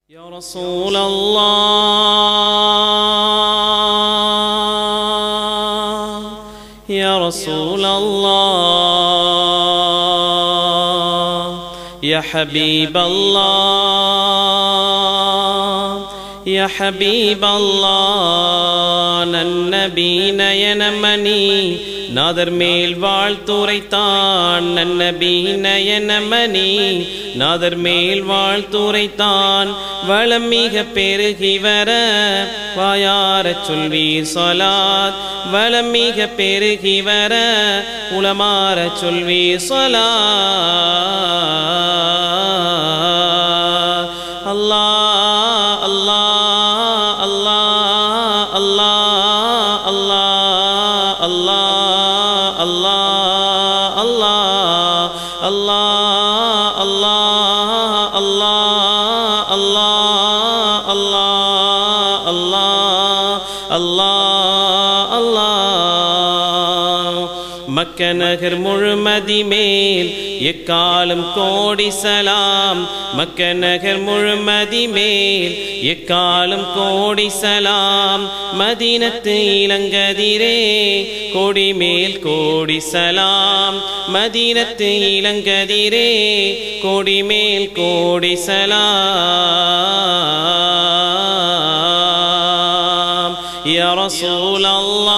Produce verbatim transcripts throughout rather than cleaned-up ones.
يا رسول الله يا رسول الله يا حبيب الله يا حبيب الله النبي نينمني نادر ميل வாழ்த்துரைத்தான் நன்னபி நயனமணி நாதர் மேல் வாழ்த்துரைத்தான் வளம் மிக பெருகி வர வாயாரச் சொல்வீர் ஸலாத் வளம் மிக பெருகி வர உலமாரச் சொல்வீர் ஸலாத் அல்லாஹ் அல்லாஹ் அல்லாஹ் அல்லாஹ் அல்லாஹ் அல்லாஹ் அல்லாஹ் அல்லாஹ் அல்லாஹ் அல்லாஹ் அல்லாஹ் அல்லாஹ் அல்லாஹ் அல்லாஹ் அல்லாஹ் அல்லாஹ் மக்க நகர் முழுமதி மேல் எக்காலம் கோடி சலாம் மக்க நகர் முழுமதி மேல் எக்காலம் கோடி சலாம் மதீனத்து இளங்கதிரே கோடி மேல் கோடி சலாம் மதீனத்து இளங்கதிரே கோடி மேல் கோடி சலாம் யா ரசூல்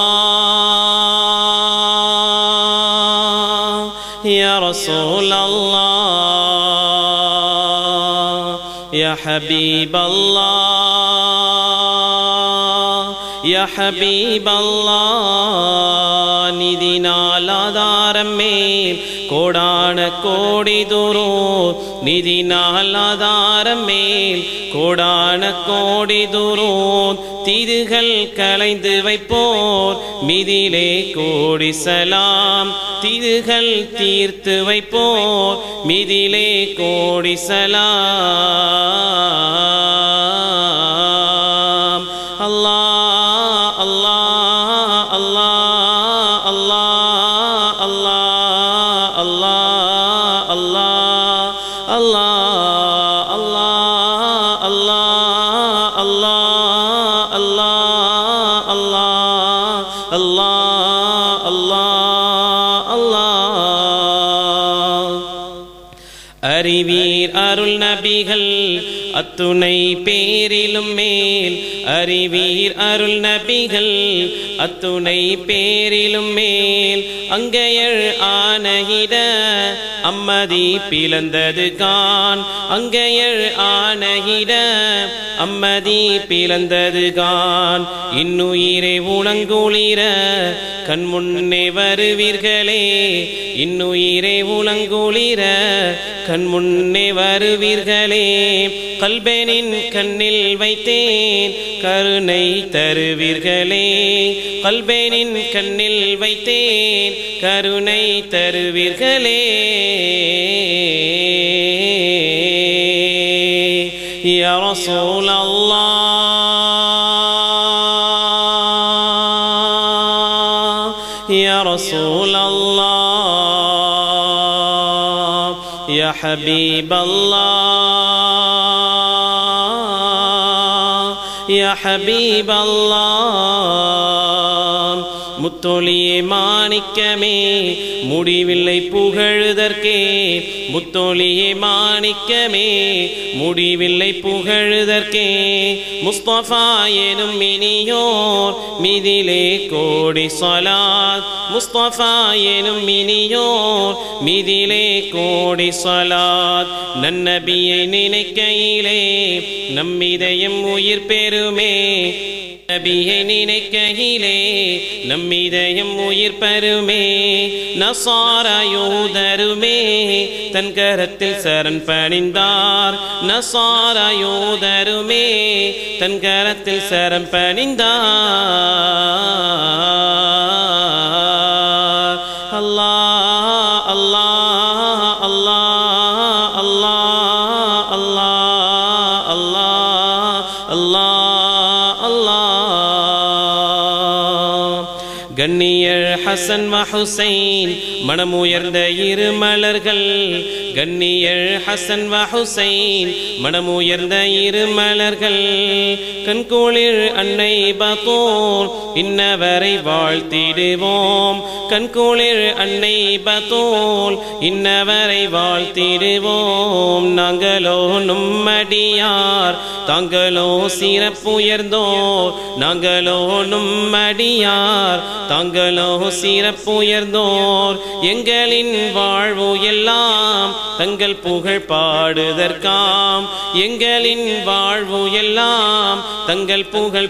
அல்லாஹ் யா ரசூல் அல்லாஹ் யா ஹபீப் அல்லாஹ் யா ஹபீப் அல்லாஹ் நிதினால் ஆதாரம் மேல் கோடான கோடி தூரோ நிதினால் ஆதாரம் மேல் கோடான கோடி தூரோ தீதுகள் களைந்து வைப்போர் மிதிலே கோடி சலாம் தீதுகள் தீர்த்து வைப்போர் மிதிலே கோடி சலாம் அல்லாஹ் அல்லாஹ் அல்லாஹ் அல்லாஹ் அல்லாஹ் அல்லாஹ் அல்லாஹ் அல்லாஹ் அல்லாஹ் அல்லாஹ் அல்லாஹ் அல்லாஹ் அல்லாஹ் அல்லாஹ் அல்லாஹ் அல்லாஹ் அறிவீர் அருள் நபிகள் அத்துணை பேரிலும் மேல் அறிவீர் அருள் நபிகள் அத்துணை பேரிலும் மேல் அங்கையள் ஆனகிட அம்மதி பிளந்தது கான் அங்கையள் ஆனகிட அம்மதி பிளந்தது கான் இன்னுயிரை உணங்குளிர கண்முன்னே வருவீர்களே இன்னுயிரை உணங்குளிர கண்முன்னே வருவீர்களே கல்பனின் கண்ணில் வைத்தேன் கருணை தருவீர்களே கல்பனின் கண்ணில் வைத்தேன் கருணை தருவீர்களே யா ரசூல் அல்லாஹ் யா ரசூல் அல்லாஹ் யா ஹபீப் அல்லாஹ் யா ஹபீப் அல்லாஹ் முத்தொழியே மாணிக்கமே முடிவில்லை புகழுதற்கே முத்தொழியே மாணிக்கமே முடிவில்லை புகழுதற்கே முஸ்தபா எனும் இனியோர் மிதிலே கோடி ஸலாத் முஸ்தபா எனும் இனியோர் மிதிலே கோடி ஸலாத் நன்னபியை நினைக்கையிலே நம்மிதயம் உயிர் பெறுமே நபியை நினைக்கையிலே நம்மிதயம் உயிர் பெறுமே நசாரா யூதருமே தன் கரத்தில் சரண் பணிந்தார் நசாரா யூதருமே தன் கரத்தில் சரண் பணிந்தார் அல்லாஹ் அல்லாஹ் அல்லாஹ் அல்லாஹ் அல்லாஹ் அல்லாஹ் அல்லாஹ் கண்ணியர் ஹசன் வ ஹுசைன் மனமுயர்ந்த இரு மலர்கள் கண்ணியர் ஹசன் வ ஹுசைன் மனமுயர்ந்த இரு மலர்கள் கண்குளிர் அன்னை பத்தூல் இன்னவரை வாழ்த்திடுவோம் கண்குளிர் அன்னை பத்தூல் இன்னவரை வாழ்த்திடுவோம் நாங்களோ நும்மடியார் தாங்களோ சிறப்புயர்ந்தோர் நாங்களோ நும்மடியார் தாங்களோ சிறப்புயர்ந்தோர் எங்களின் வாழ்வு எல்லாம் தங்கள் புகழ் பாடுதற்காம் எங்களின் வாழ்வு எல்லாம் தங்கள் புகழ்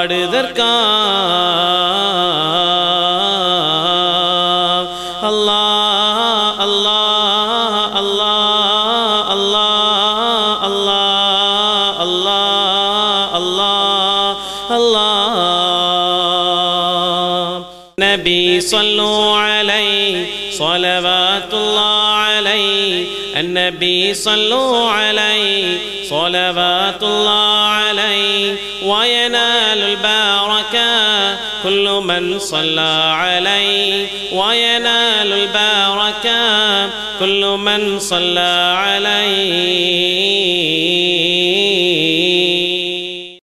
பாடுதற்காம் அல்லாஹ் அல்லாஹ் அல்லாஹ் அல்லாஹ் அல்லாஹ் அல்லாஹ் அல்லாஹ் அல்லாஹ் நபி ஸல்லு அலைஹி ஸலவாத்துல்லாஹ் அலைஹி النبي صلوا عليه صلوات الله عليه وينال البركة كل من صلى عليه وينال البركة كل من صلى عليه